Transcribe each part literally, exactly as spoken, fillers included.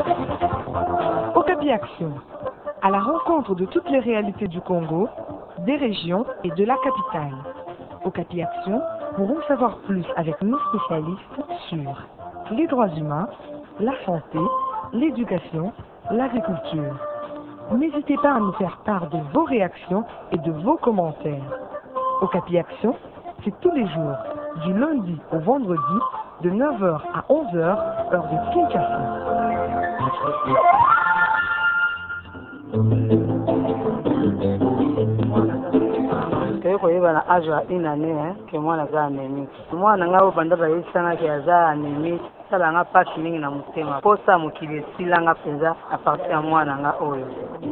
Okapi Action, à la rencontre de toutes les réalités du Congo, des régions et de la capitale. Okapi Action pourront savoir plus avec nos spécialistes sur les droits humains, la santé, l'éducation, l'agriculture. N'hésitez pas à nous faire part de vos réactions et de vos commentaires. Okapi Action, c'est tous les jours, du lundi au vendredi, de neuf heures à onze heures, heure de Kinshasa. Koyeba na âge ya une année hein que mwana aza anémie mwana nga oyo banda bayebisangaki aza anémie esalanga mpasi mingi na motema mposa mokili esilanga mpenza apartir ya mwana nga oyo.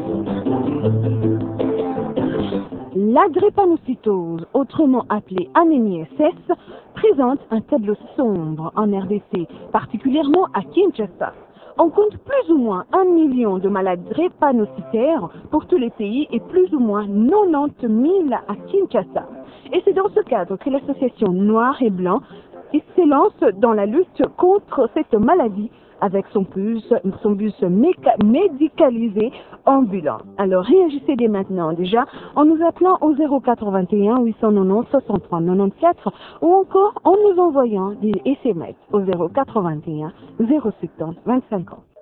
La drépanocytose, autrement appelée anémie S S, présente un tableau sombre en R D C, particulièrement à Kinshasa. On compte plus ou moins un million de malades drépanocytaires pour tous les pays et plus ou moins quatre-vingt-dix mille à Kinshasa. Et c'est dans ce cadre que l'association Noir et Blanc s'élance dans la lutte contre cette maladie avec son bus, son bus médicalisé ambulant. Alors réagissez dès maintenant déjà en nous appelant au zéro quatre-vingt-un huit cent quatre-vingt-dix soixante-trois quatre-vingt-quatorze ou encore en nous envoyant des S M S au zéro quatre-vingt-un zéro soixante vingt-cinq ans.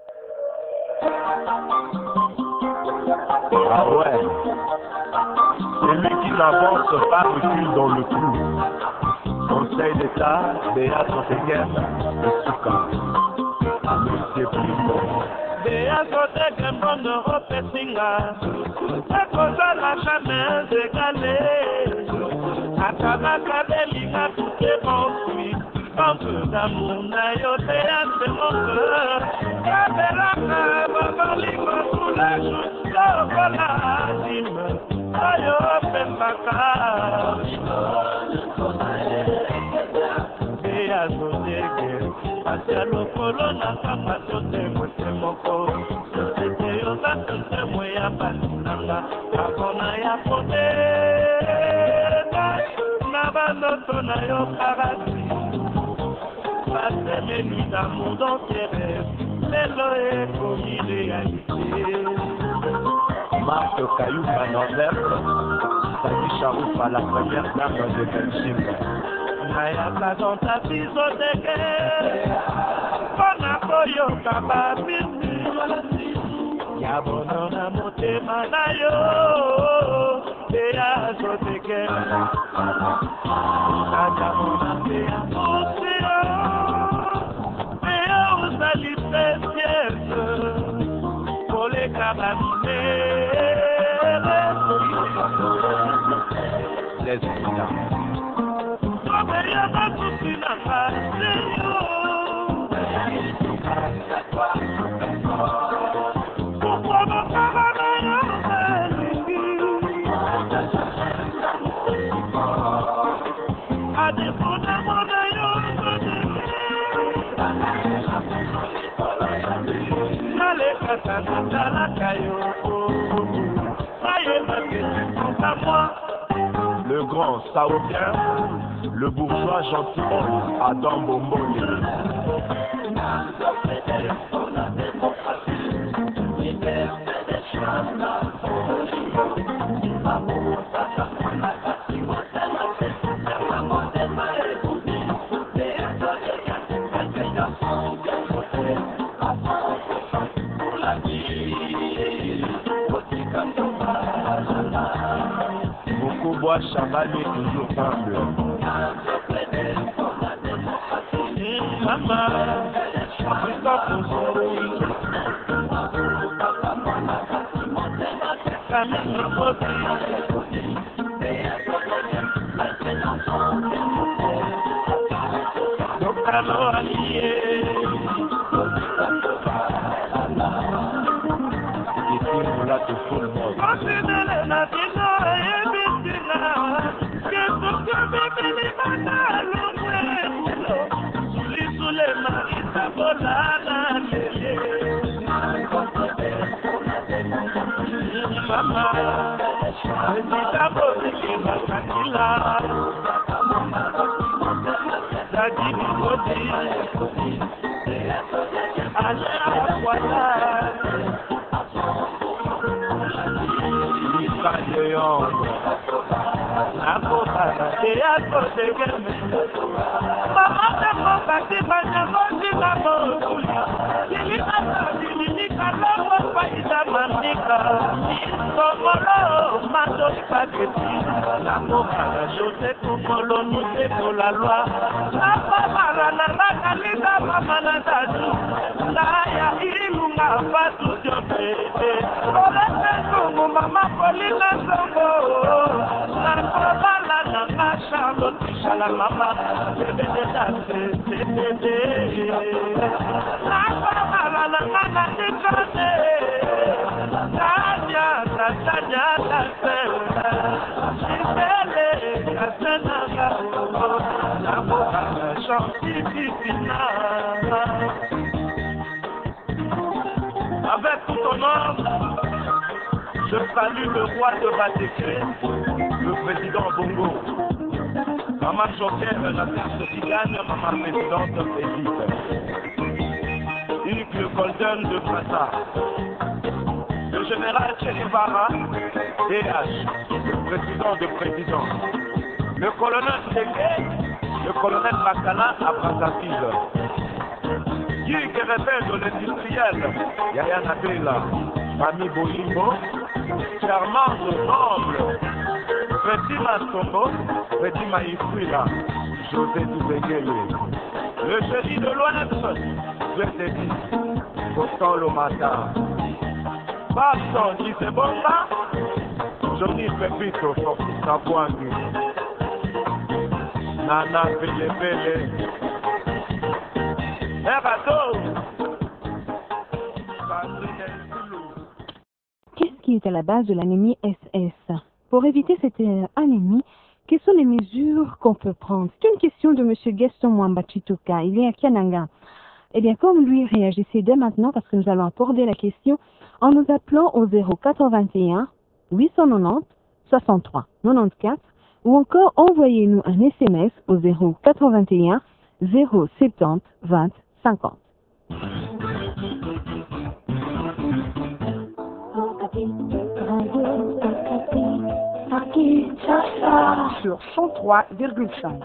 Ah ouais. Celui qui n'avance pas recule dans le trou. Conseil d'État, Béat Sotekem, le Souka. Monsieur Primo. Béat Sotekem, en Europe et Singa. Et qu'on n'a jamais égalé. À Kabaka, Béliga, tout est construit. Un peu d'amour, Nayo, Béat, c'est mon cœur. Kabelaka, Babaliko, sous la joue. Voilà, Dime. Ayo, Pembaka. Béat Sotekem. Asia lokolo na kama sote mwese moko Sosete yoza sote mwe ya basinanga Kakona ya pote Na banoto na yo karasi Pase menu d'amour dans tes rêves Lelo e komi réalité Marc Caillou Mananverbe Sadi Charoupa, la première dame de Belgique. Naya plazanta biso teke Kona koyo kababisi Yabono na motema na yo Beya soteke Ajamona beya musio Beya usali pesiese Kole kababine Les étudiants. Le grand saoudien, le bourgeois gentilhomme Adam Bomboni. Bois Chabani toujours humble. Maman, Africa pour Camille Moti. Donc alors allié. Et puis on l'a tout pour le monde. Mama, yeyondo nakokana eyakotegeme mamatangokati banyangotika mokuli ilikatabililikalongo faida mandika somolo matolipaketi nakokana jose kukolonu tekola loi napamara na nakalika mamana dadu naya ilunga fatu jopete olete songo mama polina songo nakobala na mashalo tishala mama bebede dase sebede napamara na nakalikane tanya tanya tase shibele kasenanga nakokana chantifitina. Avec tout honneur, je salue le roi de Batéké, le président Bongo, Maman Joker, la carte Tigane, Maman présidente Félix, Hugues le Golden de Prata, le général Che Guevara, D H, le président de président, le colonel Ségué, le colonel Makala à Brazzaville, Guy Guérébin de l'industriel, Yaya Nabela, Mami Bolimbo, Charmant Noble, Freddy Mastombo, Freddy Maïfouila, José Toubégélé, le génie de l'Ouest, Zétédi, Boston Lomata, Baston Gisebonga, Johnny Pepito, Forti Sabouangu, Nana Pele Pele, Qu'est-ce qui est à la base de l'anémie S S? Pour éviter cette anémie, quelles sont les mesures qu'on peut prendre? C'est une question de M. Gaston Mwamba Chituka. Il est à Kananga. Eh bien, comme lui, réagissez dès maintenant parce que nous allons aborder la question en nous appelant au zéro quatre-vingt-un huit cent quatre-vingt-dix soixante-trois quatre-vingt-quatorze ou encore envoyez-nous un S M S au zéro quatre-vingt-un zéro soixante-dix vingt cinquante. Sur cent trois virgule cinq.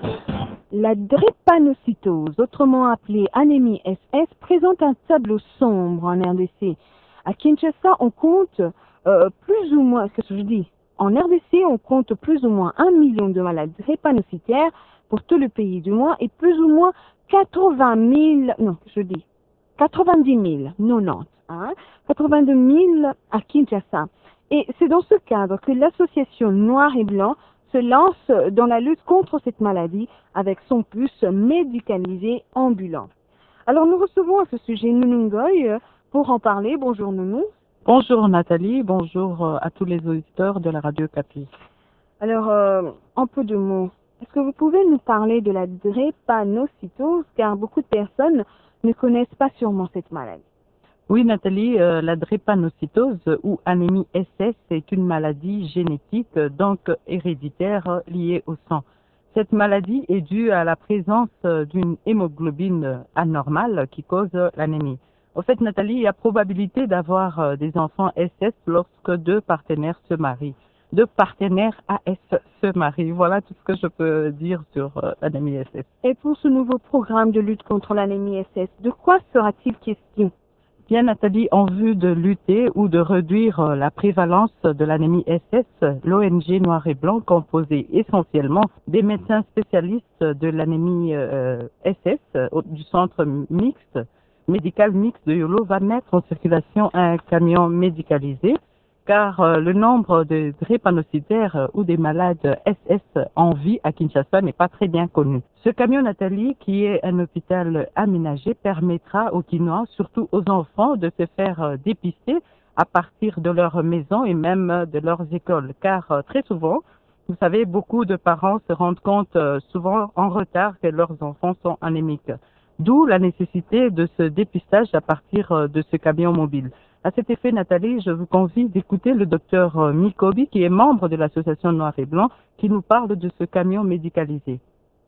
La drépanocytose, autrement appelée anémie S S, présente un tableau sombre en R D C. À Kinshasa, on compte euh, plus ou moins, qu'est-ce que je dis? En R D C, on compte plus ou moins un million de malades drépanocytaires pour tout le pays du moins et plus ou moins quatre-vingt mille, non, je dis quatre-vingt-dix mille, quatre-vingt-dix, hein, quatre-vingt-deux mille à Kinshasa. Et c'est dans ce cadre que l'association Noir et Blanc se lance dans la lutte contre cette maladie avec son puce médicalisé ambulant. Alors nous recevons à ce sujet Nounou Ngoy pour en parler. Bonjour Nounou. Bonjour Nathalie, bonjour à tous les auditeurs de la radio Capi. Alors, euh, en peu de mots, est-ce que vous pouvez nous parler de la drépanocytose, car beaucoup de personnes ne connaissent pas sûrement cette maladie? Oui Nathalie, euh, la drépanocytose ou anémie S S est une maladie génétique, donc héréditaire, liée au sang. Cette maladie est due à la présence d'une hémoglobine anormale qui cause l'anémie. Au fait Nathalie, il y a probabilité d'avoir des enfants S S lorsque deux partenaires se marient. Deux partenaires A S se marient. Voilà tout ce que je peux dire sur euh, l'anémie S S. Et pour ce nouveau programme de lutte contre l'anémie S S, de quoi sera-t-il question? Bien Nathalie, en vue de lutter ou de réduire la prévalence de l'anémie S S, l'O N G Noir et Blanc, composée essentiellement des médecins spécialistes de l'anémie euh, S S euh, du centre mixte, médical mixte de Yolo, va mettre en circulation un camion médicalisé car euh, le nombre de drépanocytaires euh, ou des malades S S en vie à Kinshasa n'est pas très bien connu. Ce camion Nathalie, qui est un hôpital aménagé, permettra aux Kinois, surtout aux enfants, de se faire euh, dépister à partir de leur maison et même euh, de leurs écoles. Car euh, très souvent, vous savez, beaucoup de parents se rendent compte euh, souvent en retard que leurs enfants sont anémiques. D'où la nécessité de ce dépistage à partir euh, de ce camion mobile. À cet effet, Nathalie, je vous convie d'écouter le docteur Mikobi, qui est membre de l'association Noir et Blanc, qui nous parle de ce camion médicalisé.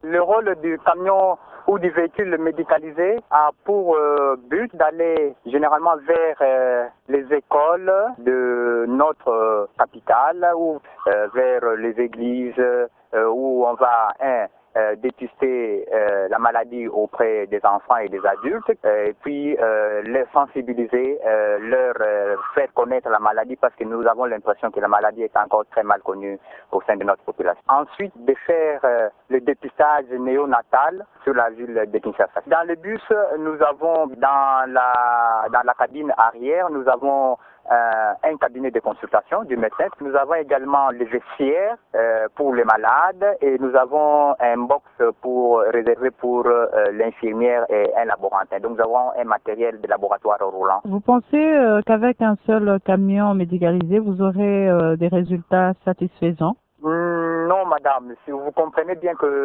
Le rôle du camion ou du véhicule médicalisé a pour euh, but d'aller généralement vers euh, les écoles de notre euh, capitale ou euh, vers les églises euh, où on va hein, euh, dépister euh, la maladie auprès des enfants et des adultes euh, et puis euh, les sensibiliser, euh, leur euh, faire connaître la maladie parce que nous avons l'impression que la maladie est encore très mal connue au sein de notre population. Ensuite, de faire euh, le dépistage néonatal sur la ville de Kinshasa. Dans le bus, nous avons dans la, dans la cabine arrière, nous avons Euh, un cabinet de consultation du médecin. Nous avons également les vestiaires euh, pour les malades et nous avons un box pour, réservé pour euh, l'infirmière et un laborantin. Donc nous avons un matériel de laboratoire roulant. Vous pensez euh, qu'avec un seul camion médicalisé, vous aurez euh, des résultats satisfaisants? Mmh, non, madame. Si vous comprenez bien que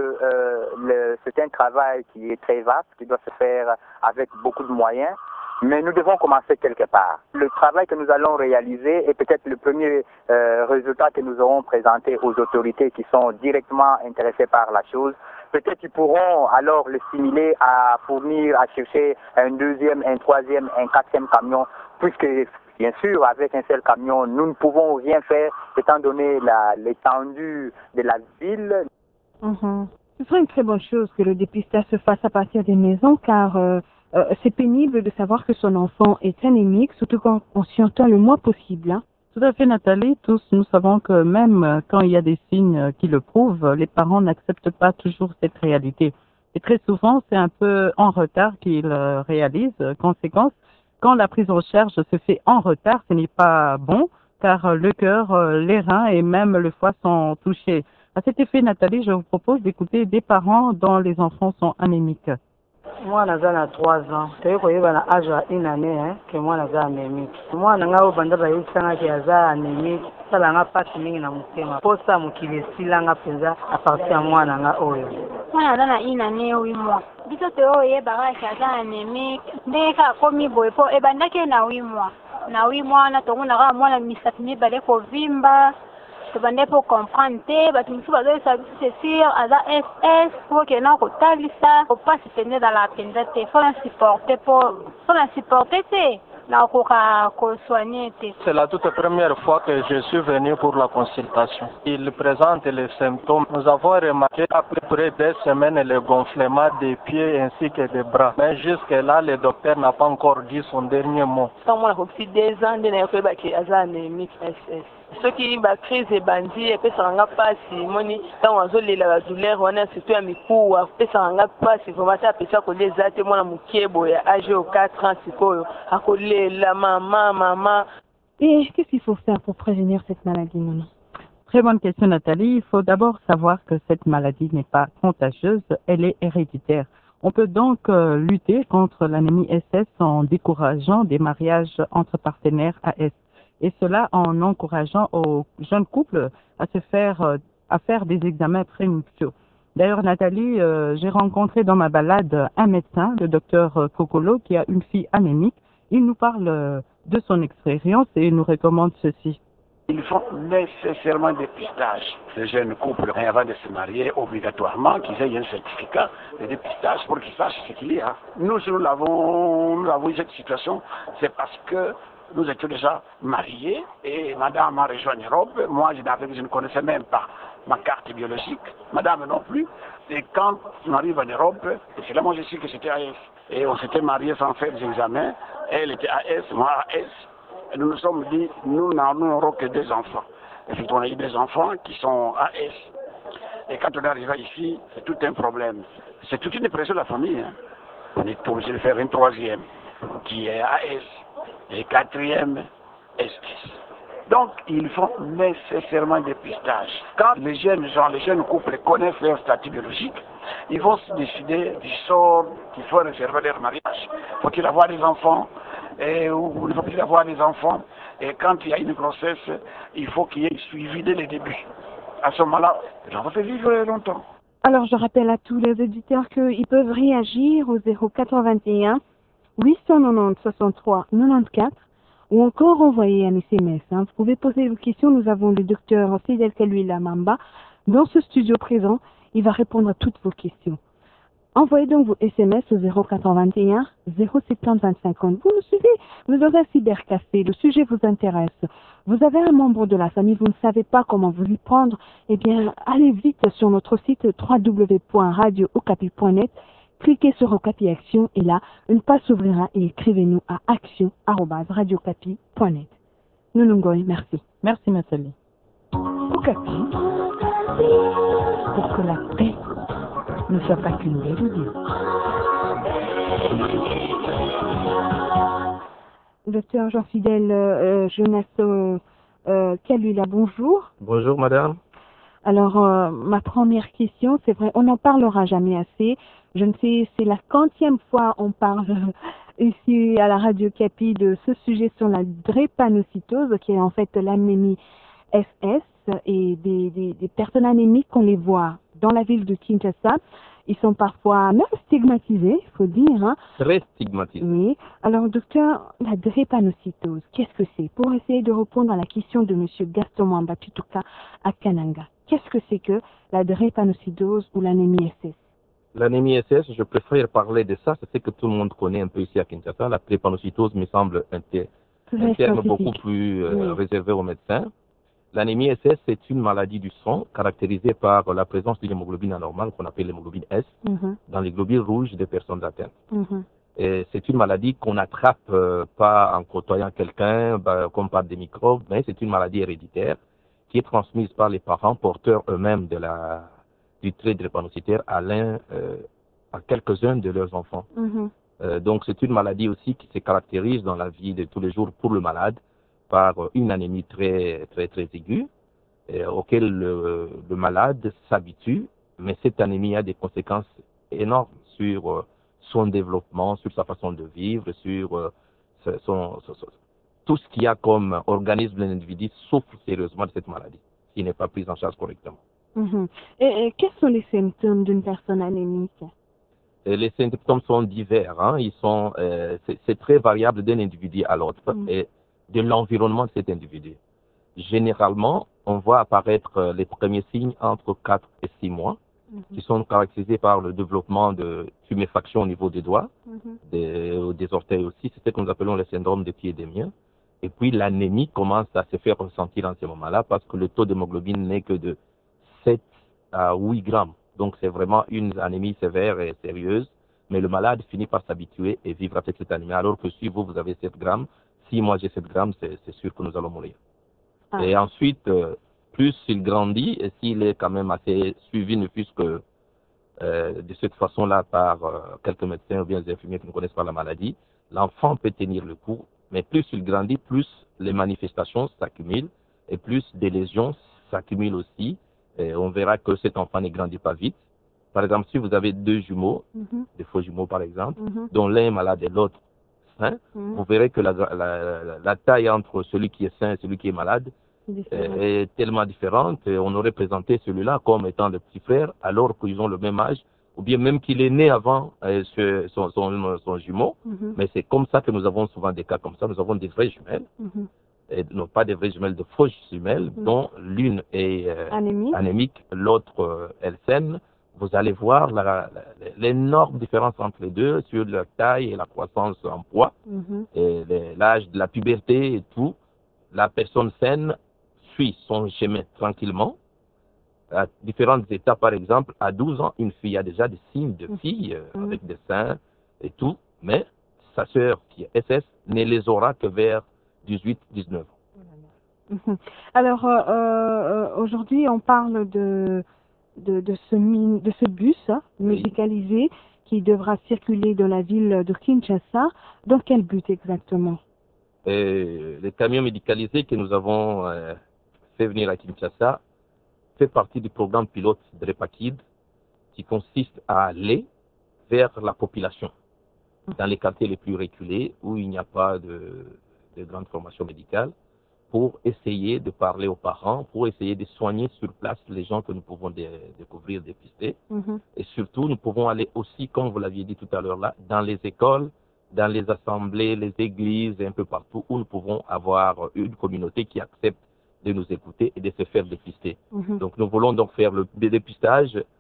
euh, c'est un travail qui est très vaste, qui doit se faire avec beaucoup de moyens. Mais nous devons commencer quelque part. Le travail que nous allons réaliser est peut-être le premier euh, résultat que nous aurons présenté aux autorités qui sont directement intéressées par la chose. Peut-être qu'ils pourront alors le stimuler à fournir, à chercher un deuxième, un troisième, un quatrième camion, puisque bien sûr, avec un seul camion, nous ne pouvons rien faire étant donné l'étendue de la ville. Mm-hmm. Ce serait une très bonne chose que le dépistage se fasse à partir des maisons car euh, euh, c'est pénible de savoir que son enfant est anémique, surtout quand on s'y entend le moins possible. Hein. Tout à fait, Nathalie. Tous, nous savons que même quand il y a des signes qui le prouvent, les parents n'acceptent pas toujours cette réalité. Et très souvent, c'est un peu en retard qu'ils réalisent. Conséquence, quand la prise en charge se fait en retard, ce n'est pas bon, car le cœur, les reins et même le foie sont touchés. À cet effet, Nathalie, je vous propose d'écouter des parents dont les enfants sont anémiques. Moi, j'ai trois ans. Tu sais, j'ai l'âge d'une année hein, que moi, j'ai anémique. Moi, j'ai anémique. Ça n'a pas de mingi na mutema. Pour ça, mon kili silanga pesa à partir moi na oyo. Moi, j'ai une année huit mois. Biso te oye baraka kaza anémique. Ndeka komi boy po e bandake na huit mois. Na huit mois na tongo na ka mwana misatini bale ko vimba. Tu vas pour comprendre, tu vas dire que c'est sûr, à la S S, pour que nous retalons ça, faut pas se tenir dans la peine, il faut la supporter, pour la supporter, c'est la toute première fois que je suis venu pour la consultation. Il présente les symptômes. Nous avons remarqué à peu près deux semaines le gonflement des pieds ainsi que des bras. Mais jusque-là, le docteur n'a pas encore dit son dernier mot. Ceux qui ont crise et bandits, et puis ça n'a pas si moni dans un zone la douleur, on a surtout un micou, et ça n'a pas si vraiment ça peut ça coller ça, moi la moukiebo et âgé au quatre ans, c'est quoi, à coller la maman, maman. Et qu'est-ce qu'il faut faire pour prévenir cette maladie, maman? Très bonne question, Nathalie. Il faut d'abord savoir que cette maladie n'est pas contagieuse, elle est héréditaire. On peut donc euh, lutter contre l'anémie S S en décourageant des mariages entre partenaires A S. Et cela en encourageant aux jeunes couples à se faire, euh, à faire des examens prénuptiaux. D'ailleurs, Nathalie, euh, j'ai rencontré dans ma balade un médecin, le docteur Kokolo, qui a une fille anémique. Il nous parle euh, de son expérience et il nous recommande ceci. Il faut nécessairement des dépistage. Les jeunes couples, avant de se marier, obligatoirement qu'ils aient un certificat de dépistage pour qu'ils sachent ce qu'il y a. Nous, si nous avons, nous avons eu cette situation, c'est parce que nous étions déjà mariés et madame a rejoint l'Europe. Moi, je, je ne connaissais même pas ma carte biologique. Madame non plus. Et quand on arrive en Europe, c'est là moi je sais que c'était A S. Et on s'était mariés sans faire des examens. Elle était A S, moi A S. Et nous nous sommes dit, nous n'aurons que deux enfants. Et puis on a eu des enfants qui sont A S. Et quand on est arrivé ici, c'est tout un problème. C'est toute une pression de la famille. Hein. On est obligé de faire une troisième qui est A S. Et quatrième, S S. Donc, il faut nécessairement des dépistage. Quand les jeunes gens, les jeunes couples connaissent leur statut biologique, ils vont se décider du sort qu'il faut réserver leur mariage. Faut-il avoir des enfants et, ou il faut-il avoir des enfants? Et quand il y a une grossesse, il faut qu'il y ait suivi dès le début. À ce moment-là, on va faire vivre longtemps. Alors, je rappelle à tous les auditeurs qu'ils peuvent réagir au zéro quatre-vingt-un huit cent quatre-vingt-dix soixante-trois quatre-vingt-quatorze ou encore envoyer un S M S. Hein. Vous pouvez poser vos questions. Nous avons le docteur Fidel Kalui Lamamba dans ce studio présent Il va répondre à toutes vos questions. Envoyez donc vos S M S au zéro quatre vingt et un zéro soixante vingt cinquante. Vous nous suivez, vous êtes dans un cybercafé, le sujet vous intéresse. Vous avez un membre de la famille, vous ne savez pas comment vous y prendre, eh bien, allez vite sur notre site w w w point radio okapi point net, cliquez sur Okapi Action et là, une page s'ouvrira et écrivez-nous à action arobase radio okapi point net. Nous nous goy, merci. Merci, Nathalie. Okapi, pour que la paix ne soit pas qu'une mélodie. Docteur Jean-Fidèle euh, Jonas euh, euh, Kalula, bonjour. Bonjour madame. Alors, euh, ma première question, c'est vrai, on n'en parlera jamais assez. Je ne sais, c'est la quantième fois on parle ici à la Radio Capi de ce sujet sur la drépanocytose, qui est en fait l'anémie S S, et des, des, des personnes anémiques qu'on les voit dans la ville de Kinshasa. Ils sont parfois même stigmatisés, il faut dire. Hein. Très stigmatisés. Oui. Alors, docteur, la drépanocytose, qu'est-ce que c'est? Pour essayer de répondre à la question de M. Gaston Mwamba Pituka à Kananga, qu'est-ce que c'est que la drépanocytose ou l'anémie S S? L'anémie S S, je préfère parler de ça, c'est ce que tout le monde connaît un peu ici à Kinshasa. La drépanocytose me semble un, ter un terme beaucoup plus euh, oui. réservé aux médecins. L'anémie S S, c'est une maladie du sang caractérisée par la présence d'une hémoglobine anormale qu'on appelle l'hémoglobine S mm-hmm. dans les globules rouges des personnes atteintes. Mm-hmm. Et c'est une maladie qu'on n'attrape euh, pas en côtoyant quelqu'un, bah, comme par des microbes, mais c'est une maladie héréditaire qui est transmise par les parents porteurs eux-mêmes de la, du trait drépanocytaire à l'un, euh, à quelques-uns de leurs enfants. Mm-hmm. euh, donc c'est une maladie aussi qui se caractérise dans la vie de tous les jours pour le malade par une anémie très très très aiguë et auquel le, le malade s'habitue, mais cette anémie a des conséquences énormes sur euh, son développement, sur sa façon de vivre, sur euh, son, son, son, tout ce qu'il y a comme organisme de l'individu souffre sérieusement de cette maladie, qui n'est pas prise en charge correctement. Mmh. Et, et quels sont les symptômes d'une personne anémique? Et les symptômes sont divers, hein. Ils sont, euh, c'est très variable d'un individu à l'autre. Mmh. Et de l'environnement de cet individu. Généralement, on voit apparaître les premiers signes entre quatre et six mois, mm-hmm. qui sont caractérisés par le développement de tuméfaction au niveau des doigts, mm-hmm. des, des orteils aussi. C'est ce que nous appelons le syndrome des pieds et des miens. Et puis l'anémie commence à se faire ressentir en ce moment-là parce que le taux d'hémoglobine n'est que de sept à huit grammes. Donc c'est vraiment une anémie sévère et sérieuse. Mais le malade finit par s'habituer et vivre avec cette anémie. Alors que si vous, vous avez sept grammes, si moi j'ai sept grammes, c'est sûr que nous allons mourir. Ah. Et ensuite, euh, plus il grandit, et s'il est quand même assez suivi, ne fût-ce que euh, de cette façon-là par euh, quelques médecins ou bien des infirmiers qui ne connaissent pas la maladie, l'enfant peut tenir le coup, mais plus il grandit, plus les manifestations s'accumulent, et plus des lésions s'accumulent aussi. Et on verra que cet enfant ne grandit pas vite. Par exemple, si vous avez deux jumeaux, mm-hmm. des faux jumeaux par exemple, mm-hmm. dont l'un est malade et l'autre, Hein, mmh. vous verrez que la, la, la, la taille entre celui qui est sain et celui qui est malade est, est tellement différente. Et on aurait présenté celui-là comme étant le petit frère alors qu'ils ont le même âge, ou bien même qu'il est né avant euh, ce, son, son, son jumeau. Mmh. Mais c'est comme ça que nous avons souvent des cas comme ça. Nous avons des vraies jumelles, mmh. et non pas des vraies jumelles, de fausses jumelles, mmh. dont l'une est euh, anémique, anémique l'autre euh, elle saine. Vous allez voir l'énorme différence entre les deux sur la taille et la croissance en poids, mm-hmm. et l'âge de la puberté et tout. La personne saine suit son chemin tranquillement. À différentes étapes, par exemple, à douze ans, une fille a déjà des signes de fille mm-hmm. avec des seins et tout, mais sa sœur qui est S S ne les aura que vers dix-huit dix-neuf ans. Mm-hmm. Alors, euh, euh, aujourd'hui, on parle de... De, de, ce, de ce bus hein, médicalisé oui. qui devra circuler dans la ville de Kinshasa. Dans quel but exactement? Et le camion médicalisé que nous avons euh, fait venir à Kinshasa fait partie du programme pilote de Drépakid qui consiste à aller vers la population, dans les quartiers les plus reculés où il n'y a pas de, de grande formation médicale, pour essayer de parler aux parents, pour essayer de soigner sur place les gens que nous pouvons dé découvrir, dépister. Mm-hmm. Et surtout, nous pouvons aller aussi, comme vous l'aviez dit tout à l'heure là, dans les écoles, dans les assemblées, les églises, et un peu partout où nous pouvons avoir une communauté qui accepte de nous écouter et de se faire dépister. Mm-hmm. Donc nous voulons donc faire le dépistage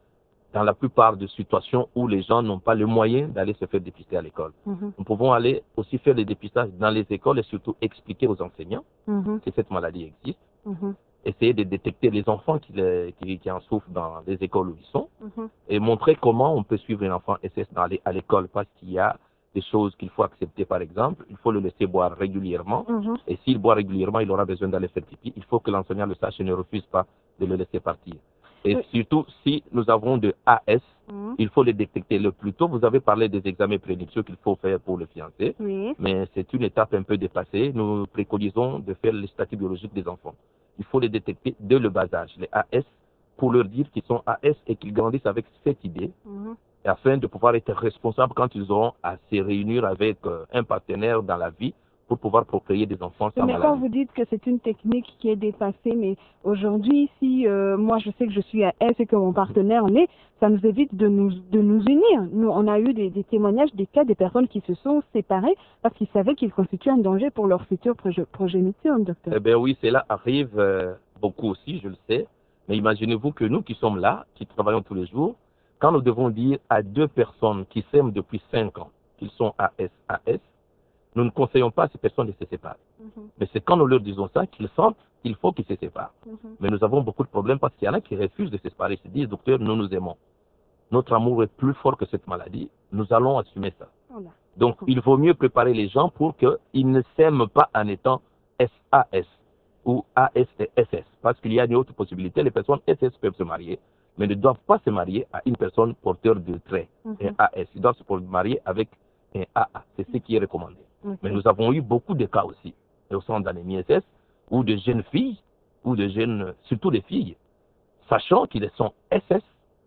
dans la plupart des situations où les gens n'ont pas le moyen d'aller se faire dépister à l'école. Mhm. Nous pouvons aller aussi faire des dépistages dans les écoles et surtout expliquer aux enseignants Mhm. que cette maladie existe. Mhm. Essayer de détecter les enfants qui, les- qui, qui en souffrent dans les écoles où ils sont Mhm. et montrer comment on peut suivre un enfant S S dans les- à l'école parce qu'il y a des choses qu'il faut accepter. Par exemple, il faut le laisser boire régulièrement Mhm. et s'il boit régulièrement, il aura besoin d'aller faire pipi. Il faut que l'enseignant le sache et ne refuse pas de le laisser partir. Et Oui. surtout, si nous avons de A S, Mhm. il faut le détecter le plus tôt. Vous avez parlé des examens prénuptiaux qu'il faut faire pour le fiancé, Oui. mais c'est une étape un peu dépassée. Nous préconisons de faire les statuts biologiques des enfants. Il faut les détecter dès le bas âge, les A S, pour leur dire qu'ils sont A S et qu'ils grandissent avec cette idée, Mhm. afin de pouvoir être responsables quand ils auront à se réunir avec euh, un partenaire dans la vie pour pouvoir procréer des enfants sans Mais quand maladie. vous dites que c'est une technique qui est dépassée, mais aujourd'hui, si euh, moi je sais que je suis à S et que mon partenaire en est, ça nous évite de nous, de nous unir. Nous, on a eu des, des témoignages, des cas des personnes qui se sont séparées parce qu'ils savaient qu'ils constituaient un danger pour leur future progé- progéniture, docteur. Eh bien oui, cela arrive euh, beaucoup aussi, je le sais. Mais imaginez-vous que nous qui sommes là, qui travaillons tous les jours, quand nous devons dire à deux personnes qui s'aiment depuis cinq ans qu'ils sont A S A S, nous ne conseillons pas à ces personnes de se séparer. Mhm. Mais c'est quand nous leur disons ça qu'ils sentent qu'il faut qu'ils se séparent. Mhm. Mais nous avons beaucoup de problèmes parce qu'il y en a qui refusent de se séparer. Ils se disent, docteur, nous nous aimons. Notre amour est plus fort que cette maladie. Nous allons assumer ça. Voilà. Donc, il vaut mieux préparer les gens pour qu'ils ne s'aiment pas en étant S A S ou A S et S S. Parce qu'il y a une autre possibilité. Les personnes S S peuvent se marier, mais ne doivent pas se marier à une personne porteur de trait, Mhm. un A S. Ils doivent se marier avec un A A. C'est ce qui est recommandé. Ok. Mais nous avons eu beaucoup de cas aussi, au centre d'anémie S S, où de jeunes filles, ou de jeunes, surtout des filles, sachant qu'ils sont S S,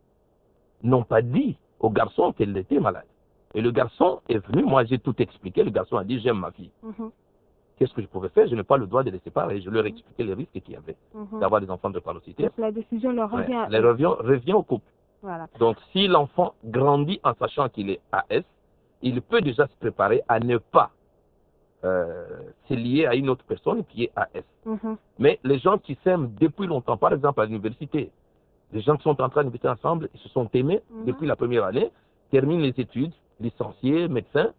n'ont pas dit au garçon qu'elle était malade. Et le garçon est venu, moi j'ai tout expliqué, le garçon a dit j'aime ma fille. Mhm. Qu'est-ce que je pouvais faire? Je n'ai pas le droit de les séparer. Je leur ai expliqué les risques qu'il y avait Mhm. d'avoir des enfants de drépanocytaire. Donc la décision leur Ouais. revient à Les eux. revient, revient au couple. Voilà. Donc si l'enfant grandit en sachant qu'il est A S, il peut déjà se préparer à ne pas euh, se lier à une autre personne qui est A S. Mhm. Mais les gens qui s'aiment depuis longtemps, par exemple à l'université, les gens qui sont entrés à l'université ensemble, ils se sont aimés Mhm. depuis la première année, terminent les études, licenciés, médecins,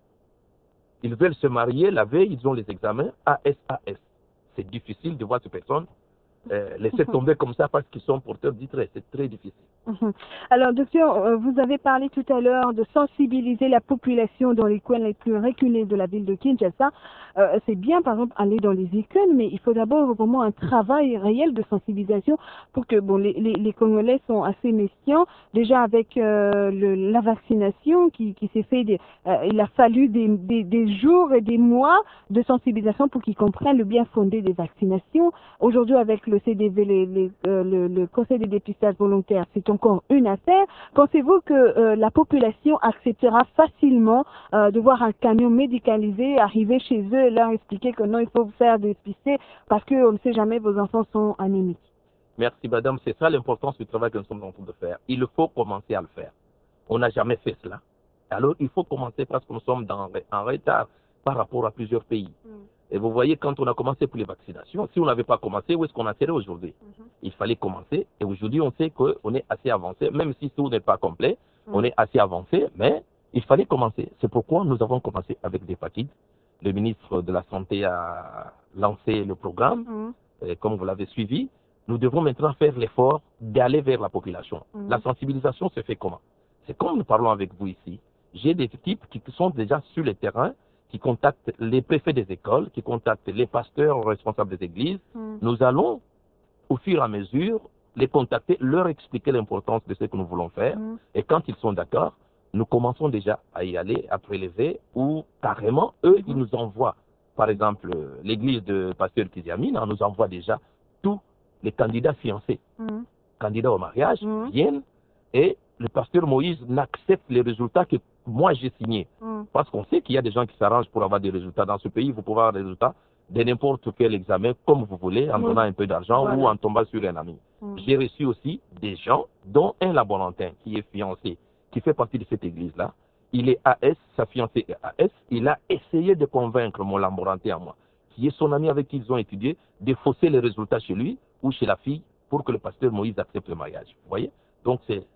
ils veulent se marier, la veille, ils ont les examens A S A S. C'est difficile de voir ces personnes euh, laisser tomber comme ça parce qu'ils sont porteurs du trait. C'est très difficile. Mhm. Alors, docteur, euh, vous avez parlé tout à l'heure de sensibiliser la population dans les coins les plus reculés de la ville de Kinshasa. Euh, c'est bien, par exemple, aller dans les écoles, mais il faut d'abord vraiment un travail réel de sensibilisation pour que, bon, les, les, les Congolais sont assez méfiants. Déjà avec euh, le, la vaccination qui, qui s'est fait, des, euh, il a fallu des, des, des jours et des mois de sensibilisation pour qu'ils comprennent le bien fondé des vaccinations. Aujourd'hui, avec le C D V, les, les, euh, le, le Conseil de dépistage volontaire, c'est encore une affaire. Pensez-vous que euh, la population acceptera facilement euh, de voir un camion médicalisé arriver chez eux et leur expliquer que non, il faut vous faire dépister parce qu'on ne sait jamais, vos enfants sont anémiques? Merci madame, c'est ça l'importance du travail que nous sommes en train de faire. Il faut commencer à le faire. On n'a jamais fait cela. Alors il faut commencer parce que nous sommes dans, en retard par rapport à plusieurs pays. Mm. Et vous voyez, quand on a commencé pour les vaccinations, si on n'avait pas commencé, où est-ce qu'on en serait aujourd'hui? Mm-hmm. Il fallait commencer. Et aujourd'hui, on sait qu'on est assez avancé, même si tout n'est pas complet, mm. on est assez avancé, mais il fallait commencer. C'est pourquoi nous avons commencé avec l'hépatite. Le ministre de la Santé a lancé le programme, mm. et comme vous l'avez suivi. Nous devons maintenant faire l'effort d'aller vers la population. Mm. La sensibilisation se fait comment? C'est comme nous parlons avec vous ici. J'ai des types qui sont déjà sur le terrain, qui contactent les préfets des écoles, qui contactent les pasteurs responsables des églises. Mm. Nous allons, au fur et à mesure, les contacter, leur expliquer l'importance de ce que nous voulons faire. Mm. Et quand ils sont d'accord, nous commençons déjà à y aller, à prélever, ou carrément, eux, mm. ils nous envoient. Par exemple, l'église de pasteur Kiziamine nous envoie déjà tous les candidats fiancés, mm. candidats au mariage, mm. viennent, et le pasteur Moïse n'accepte les résultats que moi j'ai signés. Mm. Parce qu'on sait qu'il y a des gens qui s'arrangent pour avoir des résultats. Dans ce pays, vous pouvez avoir des résultats de n'importe quel examen, comme vous voulez, en mm. donnant un peu d'argent voilà. ou en tombant sur un ami. Mm. J'ai reçu aussi des gens, dont un laborantin qui est fiancé, qui fait partie de cette église-là. Il est A S, sa fiancée est A S. Il a essayé de convaincre mon laborantin à moi, qui est son ami avec qui ils ont étudié, de fausser les résultats chez lui ou chez la fille pour que le pasteur Moïse accepte le mariage. Vous voyez? Donc c'est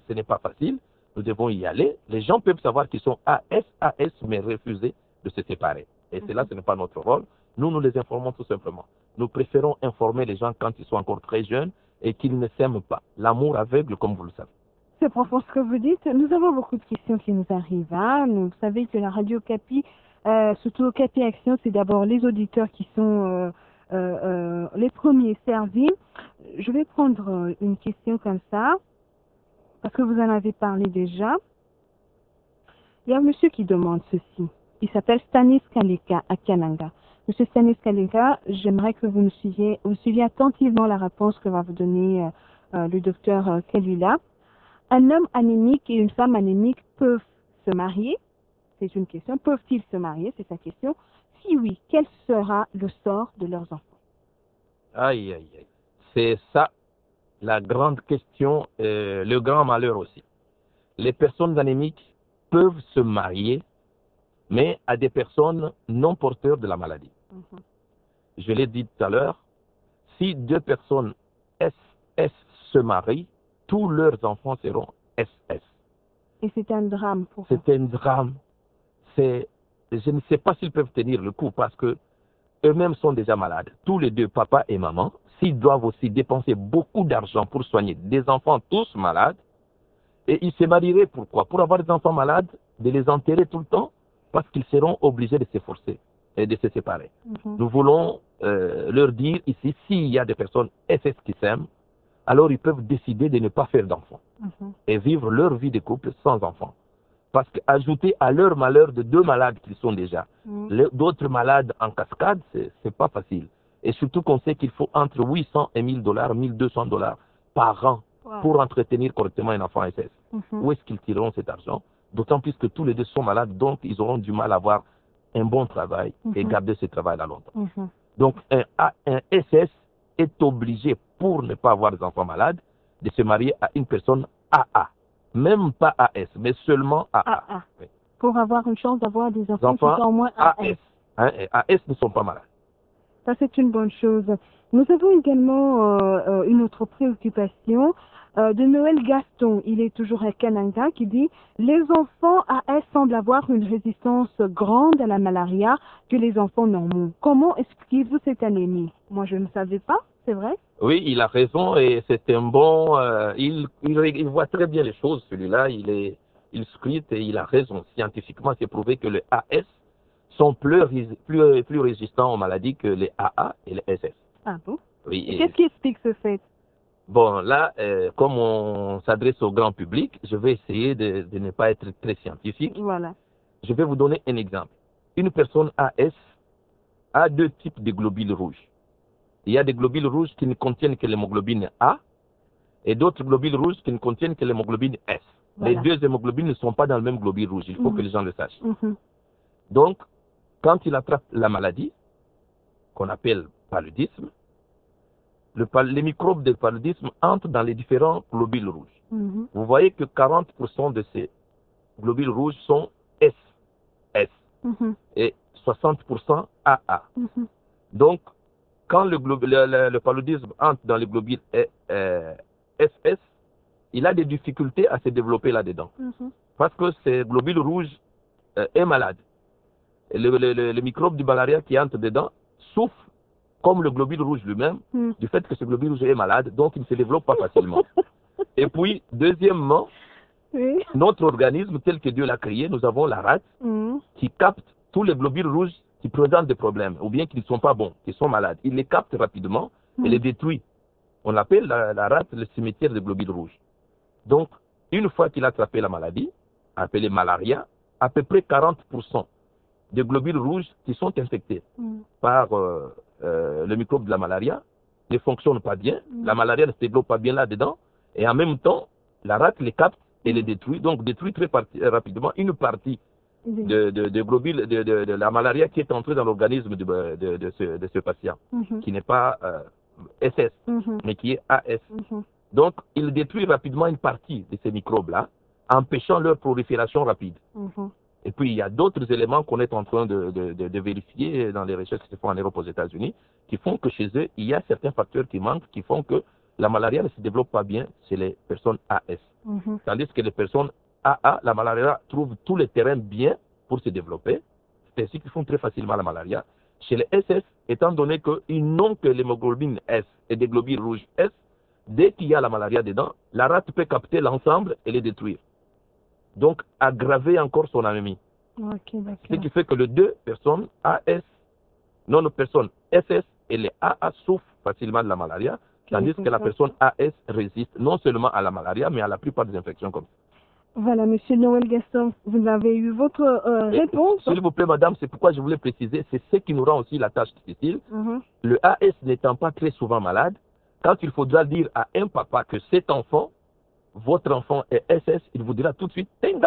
ce n'est pas facile. Nous devons y aller. Les gens peuvent savoir qu'ils sont A S, A S, mais refuser de se séparer. Et mm-hmm. cela, ce n'est pas notre rôle. Nous, nous les informons tout simplement. Nous préférons informer les gens quand ils sont encore très jeunes et qu'ils ne s'aiment pas. L'amour aveugle, comme vous le savez. C'est profond ce que vous dites. Nous avons beaucoup de questions qui nous arrivent. Hein. Vous savez que la radio Capi, euh, surtout Capi Action, c'est d'abord les auditeurs qui sont euh, euh, euh, les premiers servis. Je vais prendre une question comme ça, parce que vous en avez parlé déjà. Il y a un monsieur qui demande ceci. Il s'appelle Stanis Kaleka à Kananga. Monsieur Stanis Kaleka, j'aimerais que vous me suiviez, vous suiviez attentivement la réponse que va vous donner euh, euh, le docteur euh, Kalula. Un homme anémique et une femme anémique peuvent se marier? C'est une question. Peuvent-ils se marier? C'est sa question. Si oui, quel sera le sort de leurs enfants? Aïe, aïe, aïe. C'est ça la grande question, euh, le grand malheur aussi. Les personnes anémiques peuvent se marier, mais à des personnes non porteurs de la maladie. Mm-hmm. Je l'ai dit tout à l'heure, si deux personnes S S se marient, tous leurs enfants seront S S. Et c'est un drame pour eux. C'est un drame. C'est, je ne sais pas s'ils peuvent tenir le coup parce que eux-mêmes sont déjà malades. Tous les deux, papa et maman, s'ils doivent aussi dépenser beaucoup d'argent pour soigner des enfants tous malades, et ils se marieraient pourquoi? Pour avoir des enfants malades, de les enterrer tout le temps, parce qu'ils seront obligés de s'efforcer et de se séparer. Mm-hmm. Nous voulons euh, leur dire ici, s'il y a des personnes S S qui s'aiment, alors ils peuvent décider de ne pas faire d'enfants mm-hmm. et vivre leur vie de couple sans enfants. Parce qu'ajouter à leur malheur de deux malades qu'ils sont déjà, mm-hmm. d'autres malades en cascade, c'est pas facile. Et surtout qu'on sait qu'il faut entre huit cents et mille dollars, mille deux cents dollars par an wow. pour entretenir correctement un enfant S S. Mm-hmm. Où est-ce qu'ils tireront cet argent? D'autant plus que tous les deux sont malades, donc ils auront du mal à avoir un bon travail mm-hmm. et garder ce travail-là longtemps. Mm-hmm. Donc un, un S S est obligé, pour ne pas avoir des enfants malades, de se marier à une personne A A. Même pas A S, mais seulement A A. A A. Oui. Pour avoir une chance d'avoir des enfants, enfants qui sont au moins A S. A S. Hein, A S ne sont pas malades. Ça, c'est une bonne chose. Nous avons également euh, une autre préoccupation euh, de Noël Gaston. Il est toujours à Kananga qui dit « Les enfants A S semblent avoir une résistance grande à la malaria que les enfants normaux. Comment expliquez-vous cette anémie ?» Moi, je ne savais pas, c'est vrai? Oui, il a raison et c'est un bon... Euh, il, il, il voit très bien les choses, celui-là. Il est il scrute et il a raison. Scientifiquement, c'est prouvé que les A S sont plus, plus, plus résistants aux maladies que les A A et les S S. Ah bon? Oui. Qu'est-ce qui explique ce fait? Bon, là, euh, comme on s'adresse au grand public, je vais essayer de, de ne pas être très scientifique. Voilà. Je vais vous donner un exemple. Une personne A S a deux types de globules rouges. Il y a des globules rouges qui ne contiennent que l'hémoglobine A et d'autres globules rouges qui ne contiennent que l'hémoglobine S. Voilà. Les deux hémoglobines ne sont pas dans le même globule rouge. Il faut mmh. que les gens le sachent. Mmh. Donc, quand il attrape la maladie, qu'on appelle paludisme, le, les microbes de paludisme entrent dans les différents globules rouges. Mm-hmm. Vous voyez que quarante pour cent de ces globules rouges sont S S mm-hmm. et soixante pour cent A A. Mm-hmm. Donc, quand le, le, le, le paludisme entre dans les globules euh, S S, il a des difficultés à se développer là-dedans. Mm-hmm. Parce que ces globules rouges euh, est malade. Et le, le, le, le microbe du malaria qui entre dedans souffre comme le globule rouge lui-même, mm. du fait que ce globule rouge est malade, donc il ne se développe pas facilement. Et puis, deuxièmement, oui. notre organisme tel que Dieu l'a créé, nous avons la rate mm. qui capte tous les globules rouges qui présentent des problèmes, ou bien qui ne sont pas bons, qui sont malades. Il les capte rapidement mm. et les détruit. On appelle la, la rate le cimetière des globules rouges. Donc, une fois qu'il a attrapé la maladie, appelée malaria, à peu près quarante pour cent des globules rouges qui sont infectés mm. par euh, euh, le microbe de la malaria ne fonctionnent pas bien, mm. la malaria ne se développe pas bien là-dedans, et en même temps, la rate les capte et les détruit, donc détruit très rapidement une partie mm. de, de, de globules de, de, de la malaria qui est entrée dans l'organisme de, de, de, ce, de ce patient, mm-hmm. qui n'est pas euh, S S, mm-hmm. mais qui est A S. Mm-hmm. Donc, il détruit rapidement une partie de ces microbes-là, empêchant leur prolifération rapide. Mm-hmm. Et puis, il y a d'autres éléments qu'on est en train de, de, de, de vérifier dans les recherches qui se font en Europe aux États-Unis, qui font que chez eux, il y a certains facteurs qui manquent, qui font que la malaria ne se développe pas bien chez les personnes A S. Mm-hmm. Tandis que les personnes A A, la malaria trouve tous les terrains bien pour se développer. C'est ainsi qu'ils font très facilement la malaria. Chez les S S, étant donné qu'ils n'ont que l'hémoglobine S et des globules rouges S, dès qu'il y a la malaria dedans, la rate peut capter l'ensemble et les détruire. Donc, aggraver encore son anémie. Okay, ce qui fait que les deux personnes A S, non, les personnes S S et les A A souffrent facilement de la malaria, tandis que la personne A S résiste non seulement à la malaria, mais à la plupart des infections comme ça. Voilà, Monsieur Noël Gaston, vous avez eu votre euh, réponse. S'il vous plaît, madame, c'est pourquoi je voulais préciser, c'est ce qui nous rend aussi la tâche difficile. Mm-hmm. Le A S n'étant pas très souvent malade, quand il faudra dire à un papa que cet enfant, votre enfant est S S, il vous dira tout de suite, je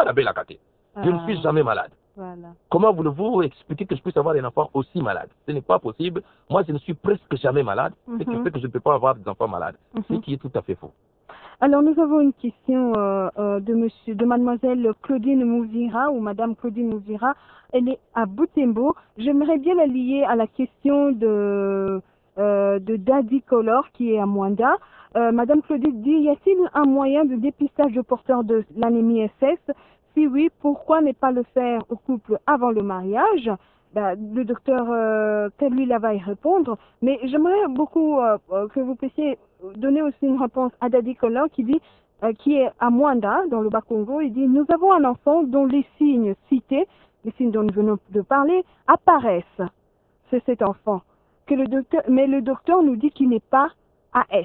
ne suis jamais malade. Voilà. Comment voulez-vous expliquer que je puisse avoir un enfant aussi malade? Ce n'est pas possible. Moi, je ne suis presque jamais malade, mm-hmm. ce qui fait que je ne peux pas avoir des enfants malades, mm-hmm. ce qui est tout à fait faux. Alors, nous avons une question euh, euh, de monsieur, de mademoiselle Claudine Mouzira, ou madame Claudine Mouzira. Elle est à Butembo. J'aimerais bien la lier à la question de, euh, de Daddy Color, qui est à Mwanda. Euh, madame Claudine dit, y a-t-il un moyen de dépistage de porteurs de l'anémie S S? Si oui, pourquoi ne pas le faire au couple avant le mariage? Ben, le docteur euh, lui va y répondre, mais j'aimerais beaucoup euh, que vous puissiez donner aussi une réponse à Daddy Color qui dit, euh, qui est à Mwanda, dans le Bas-Congo. Il dit, nous avons un enfant dont les signes cités, les signes dont nous venons de parler, apparaissent. C'est cet enfant. Que le docteur, mais le docteur nous dit qu'il n'est pas A S.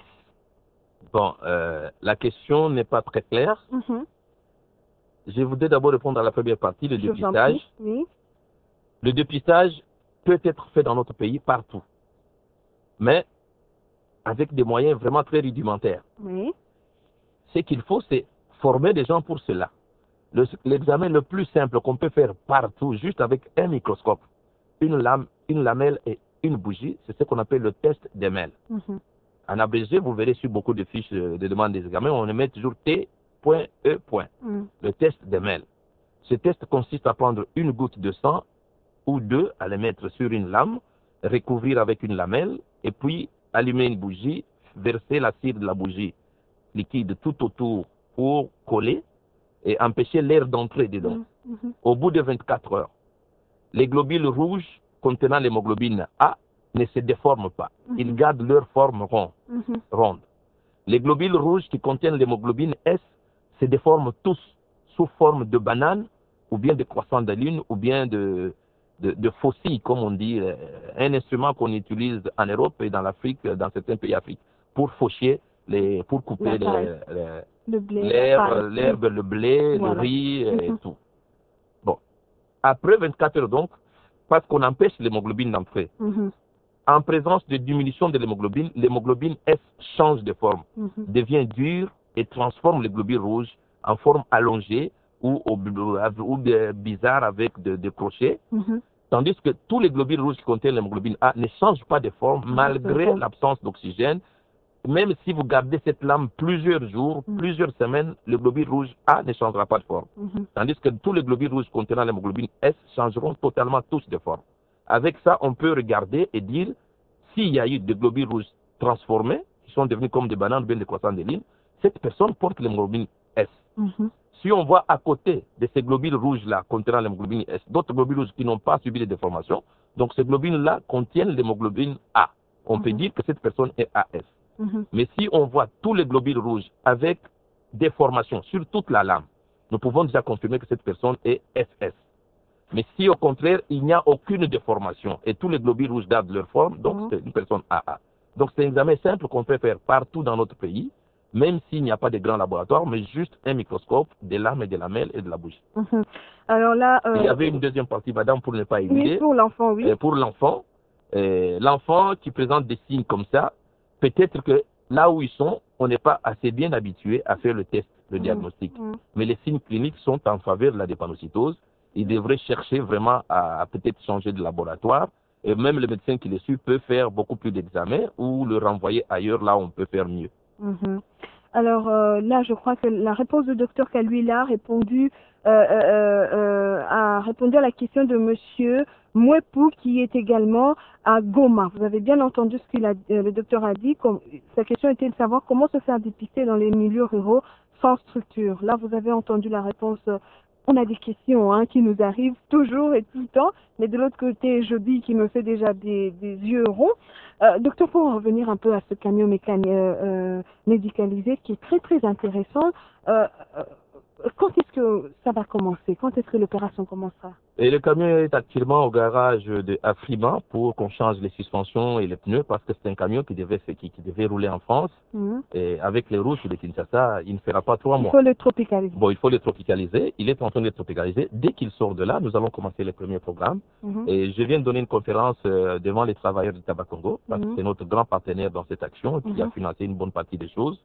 Bon, euh, la question n'est pas très claire. Mm-hmm. Je voudrais d'abord répondre à la première partie, le Je dépistage. Oui. Le dépistage peut être fait dans notre pays partout, mais avec des moyens vraiment très rudimentaires. Oui. Ce qu'il faut, c'est former des gens pour cela. Le, l'examen le plus simple qu'on peut faire partout, juste avec un microscope, une lame, une lamelle et une bougie, c'est ce qu'on appelle le test d'Emel. Mm-hmm. En abrégé, vous verrez sur beaucoup de fiches de demande des examens, on met toujours T E. Mm. Le test d'Emel. Ce test consiste à prendre une goutte de sang ou deux, à les mettre sur une lame, recouvrir avec une lamelle, et puis allumer une bougie, verser la cire de la bougie liquide tout autour pour coller et empêcher l'air d'entrer dedans. Mm-hmm. Au bout de vingt-quatre heures, les globules rouges contenant l'hémoglobine A ne se déforment pas. Mm-hmm. Ils gardent leur forme ronde. Mm-hmm. ronde. Les globules rouges qui contiennent l'hémoglobine S se déforment tous sous forme de banane, ou bien de croissant de lune, ou bien de, de, de faucille, comme on dit, euh, un instrument qu'on utilise en Europe et dans l'Afrique, dans certains pays africains, pour faucher, les, pour couper l'herbe, l'herbe, le blé, voilà. Le riz et mm-hmm. tout. Bon. Après vingt-quatre heures donc, parce qu'on empêche l'hémoglobine d'entrer, mm-hmm. en présence de diminution de l'hémoglobine, l'hémoglobine S change de forme, mm-hmm. devient dure et transforme les globules rouges en forme allongée ou, ou, ou bizarre avec des de crochets, mm-hmm. tandis que tous les globules rouges qui contiennent l'hémoglobine A ne changent pas de forme mm-hmm. malgré l'absence d'oxygène. Même si vous gardez cette lame plusieurs jours, mm-hmm. plusieurs semaines, le globule rouge A ne changera pas de forme. Mm-hmm. Tandis que tous les globules rouges contenant l'hémoglobine S changeront totalement tous de forme. Avec ça, on peut regarder et dire s'il y a eu des globules rouges transformés, qui sont devenus comme des bananes ou bien des croissants de lune, cette personne porte l'hémoglobine S. Mm-hmm. Si on voit à côté de ces globules rouges-là contenant l'hémoglobine S, d'autres globules rouges qui n'ont pas subi de déformation, donc ces globules-là contiennent l'hémoglobine A. On mm-hmm. peut dire que cette personne est A S. Mm-hmm. Mais si on voit tous les globules rouges avec des formations sur toute la lame, nous pouvons déjà confirmer que cette personne est S S. Mais si au contraire, il n'y a aucune déformation et tous les globules rouges gardent leur forme, donc mm-hmm. c'est une personne A A. Donc c'est un examen simple qu'on peut faire partout dans notre pays, même s'il n'y a pas de grands laboratoires, mais juste un microscope, des lames et des lamelles et de la bougie. Mm-hmm. Alors là, euh... il y avait une deuxième partie, madame, pour ne pas éluder. Oui, pour l'enfant, oui. Et pour l'enfant, euh, l'enfant qui présente des signes comme ça, peut-être que là où ils sont, on n'est pas assez bien habitué à faire le test, le mmh. diagnostic. Mmh. Mais les signes cliniques sont en faveur de la drépanocytose. Ils devraient chercher vraiment à, à peut-être changer de laboratoire. Et même le médecin qui les suit peut faire beaucoup plus d'examens ou le renvoyer ailleurs là où on peut faire mieux. Mmh. Alors euh, là, je crois que la réponse du docteur Kaluila a répondu, euh, euh, euh, a répondu à la question de monsieur Mwepou qui est également à Goma. Vous avez bien entendu ce que euh, le docteur a dit. Comme, sa question était de savoir comment se faire dépister dans les milieux ruraux sans structure. Là, vous avez entendu la réponse. On a des questions hein, qui nous arrivent toujours et tout le temps, mais de l'autre côté, je dis qui me fait déjà des, des yeux ronds. Euh, docteur, pour en revenir un peu à ce camion mécanique euh, euh, médicalisé qui est très très intéressant, euh, euh, quand est-ce que ça va commencer? Quand est-ce que l'opération commencera? Et le camion est actuellement au garage de Afrima pour qu'on change les suspensions et les pneus parce que c'est un camion qui devait, qui, qui devait rouler en France. Mmh. Et avec les routes de Kinshasa, il ne fera pas trois mois. Il faut le tropicaliser. Bon, il faut le tropicaliser. Il est en train de le tropicaliser. Dès qu'il sort de là, nous allons commencer les premiers programmes. Mmh. Et je viens de donner une conférence euh, devant les travailleurs du Tabac Congo parce mmh. que c'est notre grand partenaire dans cette action qui mmh. a financé une bonne partie des choses.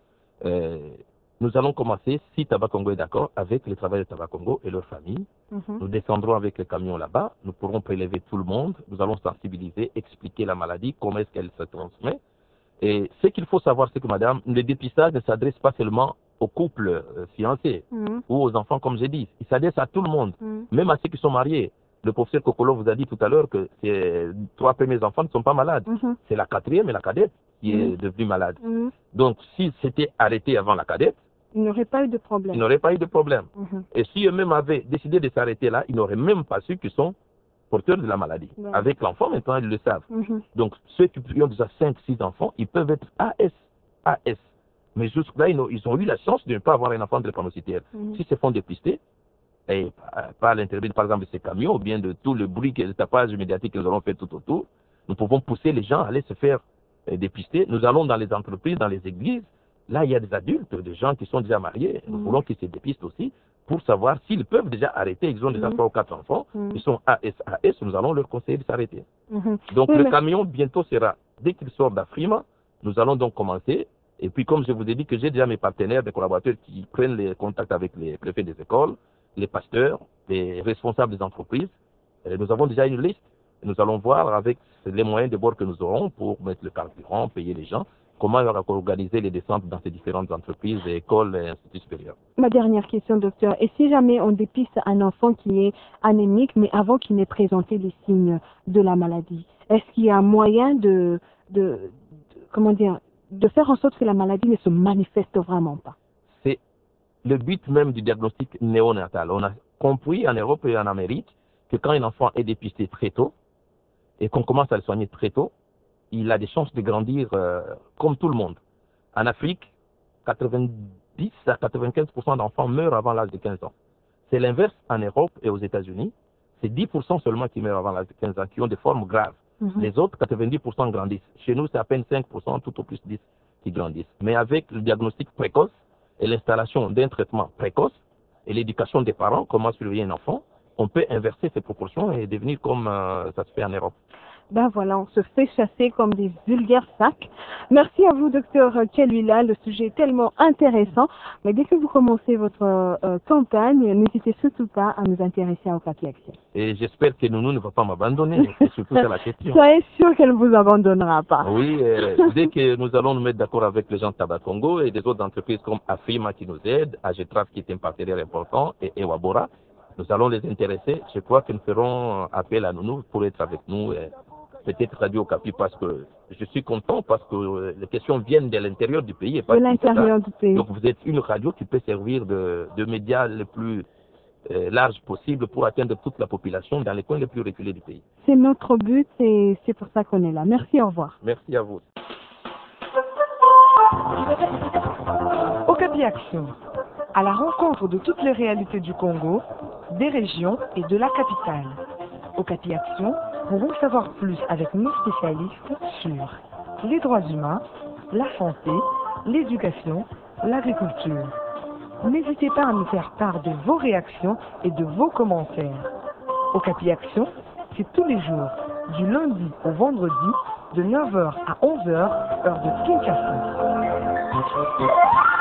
Euh, Nous allons commencer, si Tabac Congo est d'accord, avec les travailleurs de Tabac Congo et leurs familles. Mm-hmm. Nous descendrons avec les camions là-bas. Nous pourrons prélever tout le monde. Nous allons sensibiliser, expliquer la maladie, comment est-ce qu'elle se transmet. Et ce qu'il faut savoir, c'est que, madame, le dépistage ne s'adresse pas seulement aux couples euh, fiancés mm-hmm. ou aux enfants, comme j'ai dit. Il s'adresse à tout le monde, mm-hmm. même à ceux qui sont mariés. Le professeur Kokolo vous a dit tout à l'heure que ces trois premiers enfants ne sont pas malades. Mm-hmm. C'est la quatrième et la cadette qui mm-hmm. est devenue malade. Mm-hmm. Donc, si c'était arrêté avant la cadette, il n'aurait pas eu de problème. Il n'aurait pas eu de problème. Mm-hmm. Et si eux-mêmes avaient décidé de s'arrêter là, ils n'auraient même pas su qu'ils sont porteurs de la maladie. Ouais. Avec l'enfant, maintenant, ils le savent. Mm-hmm. Donc, ceux qui ont déjà cinq six enfants, ils peuvent être A S. A S. Mais jusque-là, ils, ils ont eu la chance de ne pas avoir un enfant de drépanocytaire. Mm-hmm. S'ils se font dépister, et par l'intermédiaire, par exemple, de ces camions, ou bien de tout le bruit et le tapage médiatique que nous allons faire tout autour, nous pouvons pousser les gens à aller se faire euh, dépister. Nous allons dans les entreprises, dans les églises. Là, il y a des adultes, des gens qui sont déjà mariés. Nous mmh. voulons qu'ils se dépistent aussi pour savoir s'ils peuvent déjà arrêter. Ils ont déjà trois mmh. ou quatre enfants. Mmh. Ils sont A S A S. Nous allons leur conseiller de s'arrêter. Mmh. Donc, oui, le mais... camion, bientôt, sera, dès qu'il sort d'Afrima, nous allons donc commencer. Et puis, comme je vous ai dit que j'ai déjà mes partenaires, des collaborateurs qui prennent les contacts avec les préfets des écoles, les pasteurs, les responsables des entreprises. Et nous avons déjà une liste. Et nous allons voir avec les moyens de bord que nous aurons pour mettre le carburant, payer les gens, comment on va organiser les descentes dans ces différentes entreprises, écoles et instituts supérieurs. Ma dernière question, docteur. Et si jamais on dépiste un enfant qui est anémique, mais avant qu'il n'ait présenté les signes de la maladie, est-ce qu'il y a un moyen de, de, de, comment dire, de faire en sorte que la maladie ne se manifeste vraiment pas? C'est le but même du diagnostic néonatal. On a compris en Europe et en Amérique que quand un enfant est dépisté très tôt et qu'on commence à le soigner très tôt, il a des chances de grandir euh, comme tout le monde. En Afrique, quatre-vingt-dix à quatre-vingt-quinze pour cent d'enfants meurent avant l'âge de quinze ans. C'est l'inverse en Europe et aux États-Unis. C'est dix pour cent seulement qui meurent avant l'âge de quinze ans, qui ont des formes graves. Mm-hmm. Les autres, quatre-vingt-dix pour cent grandissent. Chez nous, c'est à peine cinq pour cent, tout au plus dix qui grandissent. Mais avec le diagnostic précoce et l'installation d'un traitement précoce et l'éducation des parents, comment surveiller un enfant, on peut inverser ces proportions et devenir comme euh, ça se fait en Europe. Ben voilà, on se fait chasser comme des vulgaires sacs. Merci à vous, docteur Kelwila. Le sujet est tellement intéressant. Mais dès que vous commencez votre euh, campagne, n'hésitez surtout pas à nous intéresser à Okapi Action. Et j'espère que Nounou ne va pas m'abandonner. C'est surtout ça la question. Soyez sûr qu'elle ne vous abandonnera pas. Oui, euh, dès que nous allons nous mettre d'accord avec les gens de Tabac Congo et des autres entreprises comme Afrima qui nous aident, Agetraf qui est un partenaire important et Ewabora, nous allons les intéresser. Je crois que nous ferons appel à Nounou pour être avec nous. Et peut-être Radio Okapi parce que je suis content parce que les questions viennent de l'intérieur du pays. Et pas de l'intérieur du pays. Donc vous êtes une radio qui peut servir de, de médias le plus euh, large possible pour atteindre toute la population dans les coins les plus reculés du pays. C'est notre but et c'est pour ça qu'on est là. Merci, au revoir. Merci à vous. Okapi Action, à la rencontre de toutes les réalités du Congo, des régions et de la capitale. Okapi Action, pour en savoir plus avec nos spécialistes sur les droits humains, la santé, l'éducation, l'agriculture. N'hésitez pas à nous faire part de vos réactions et de vos commentaires. Okapi Action, c'est tous les jours, du lundi au vendredi, de neuf heures à onze heures, heure de Kinshasa.